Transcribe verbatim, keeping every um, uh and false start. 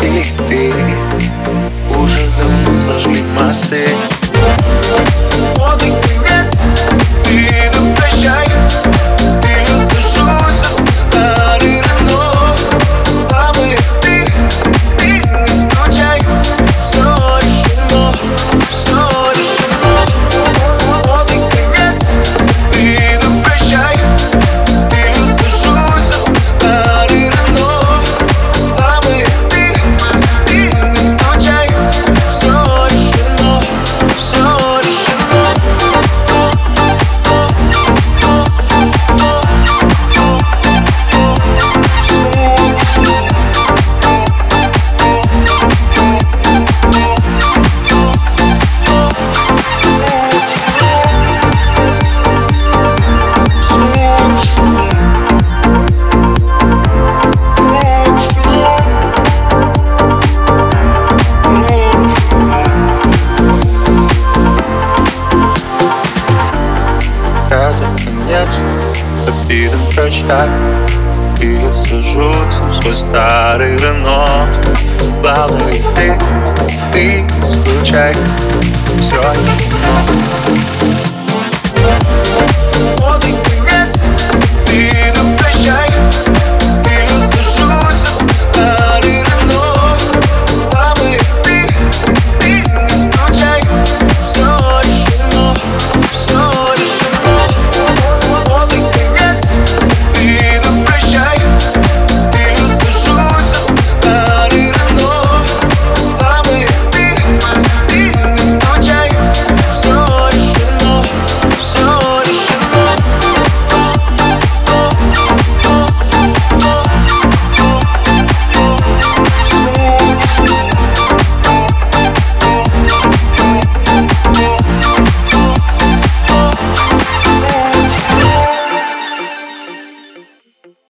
и ты уже давно сожгли мосты. Вот и конец, и ну прощай. Я сажусь в старый Рено. Главное, ты, ты не скучай. Все решено, все решено. Вот и конец, и ну прощай. Я сажусь в старый Рено. Главное, ты, ты не скучай. Все решено, все решено. Это конец, обиден прощай. И я сажусь в свой старый Рено. Главное, ты, ты не скучай. Все решено.